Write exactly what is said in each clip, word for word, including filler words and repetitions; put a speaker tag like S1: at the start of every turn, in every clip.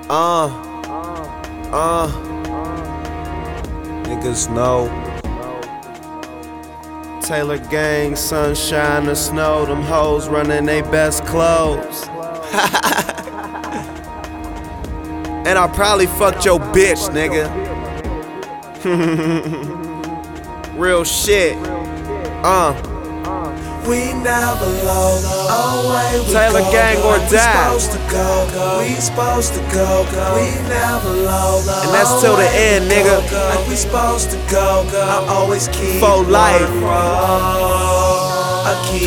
S1: Uh, uh, niggas know. Taylor gang, sunshine or snow, them hoes running they best clothes. And I probably fucked your bitch, nigga. Real shit. Uh.
S2: We never low, always we
S1: Taylor
S2: go,
S1: gang
S2: go.
S1: or
S2: We
S1: die.
S2: supposed to go, go. We supposed to go, go. We never low, low.
S1: And that's till the end, nigga.
S2: Go, go. Like we supposed to go, go. I always keep
S1: For life.
S2: one roll. I keep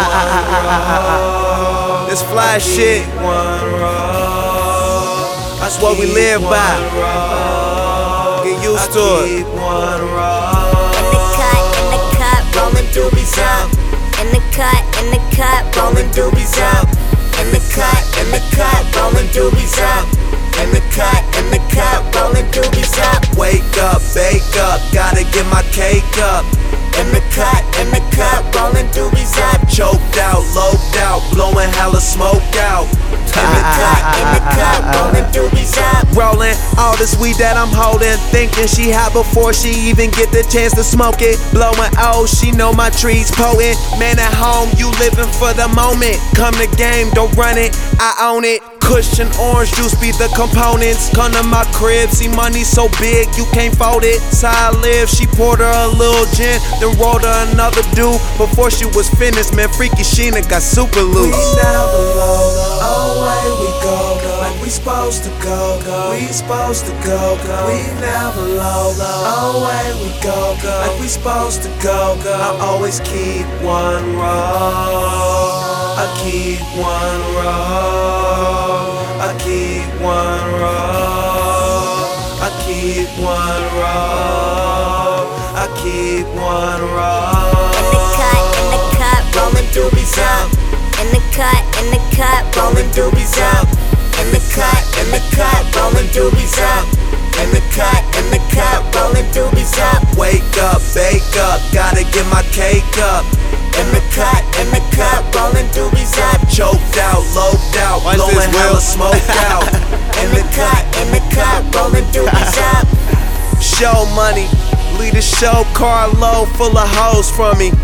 S2: one roll.
S1: This fly
S2: I keep
S1: shit.
S2: One roll.
S1: That's what we live by. Get used to it.
S2: Keep one roll.
S3: In the cut, in the cut, rolling doobies up. In the cut, in the cut, rolling doobies up. In the cut, in the cut, rolling doobies up. In the cut, in the cut, rolling doobies up.
S2: Wake up, bake up, gotta get my cake up.
S3: In the cut, in the cut, rolling doobies up.
S2: Choked out, loped out, blowing hella smoke out.
S3: In the cut, in the cut, rolling doobies up.
S1: Rolling all this weed that I'm holding, thinking she hot before she even get the chance to smoke it. Blowing oh, she know my trees potent. Man at home, you living for the moment. Come to game, don't run it, I own it. Cushion, orange juice be the components. Come to my crib, see money so big you can't fold it. So I live, she poured her a little gin, then rolled her another do. Before she was finished, man, Freaky Sheena got super loose.
S2: We never low, away we go, go. Like we supposed to go, go. We supposed to go, go. We never low, low, away we go, go. Like we supposed to go, go. I always keep one roll. I keep one roll. I keep one roll. I keep one roll. I keep one roll.
S3: In the cut, in the cut, rolling doobies up. In the cut, in the cut, rolling doobies up. In the cut, in the cut, rolling doobies up. In the cut, in the cut, rolling doobies up.
S2: Wake up, bake up, gotta get my cake up.
S3: In the cut, in the cut, rolling doobies up.
S2: Choked out, loped out,
S1: Watch
S2: blowing
S1: this, Will.
S2: hella smoke out.
S3: In the cut, in the cut, rolling doobies up.
S1: Show money, lead a show car load full of hoes from me.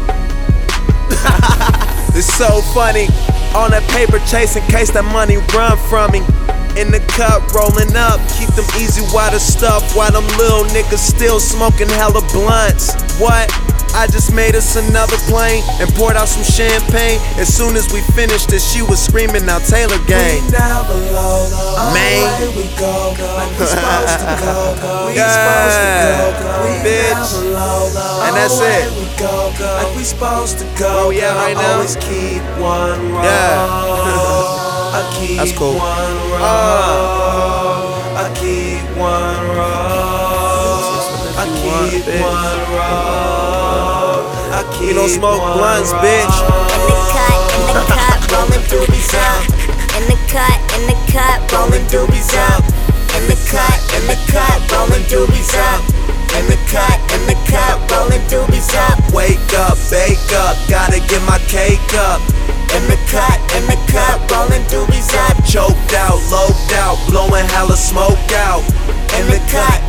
S1: It's so funny, on that paper chase in case that money run from me. In the cup, rolling up, keep them easy water stuff, while them little niggas still smoking hella blunts. What? I just made us another plane and poured out some champagne. As soon as we finished it, she was screaming out Taylor gang.
S2: We never low, low,
S1: Man.
S2: away we go, go. Like we supposed to go, go. We
S1: Yeah,
S2: supposed to go, go. We
S1: bitch.
S2: never low, low,
S1: And that's
S2: away
S1: it.
S2: we go, go. Like we supposed to go,
S1: Where we at
S2: go.
S1: right
S2: I
S1: now?
S2: always keep one roll.
S1: Yeah.
S2: I keep
S1: That's cool.
S2: one roll.
S1: Uh.
S2: I keep one roll. I keep
S1: bitch.
S2: one roll. I keep
S1: You don't smoke
S2: one
S1: blunts,
S2: roll.
S1: bitch.
S3: In the cut, in the cut, rolling doobies up. In the cut, in the cut, rolling doobies up. In the cut, in the cut, rolling doobies up. In the cut, in the cut, rolling doobies up.
S2: Wake up, bake up, gotta get my cake up.
S3: In the cut, in the cut, rolling doobies up.
S2: Choked out, loped out, blowing hella smoke out.
S3: In the cut,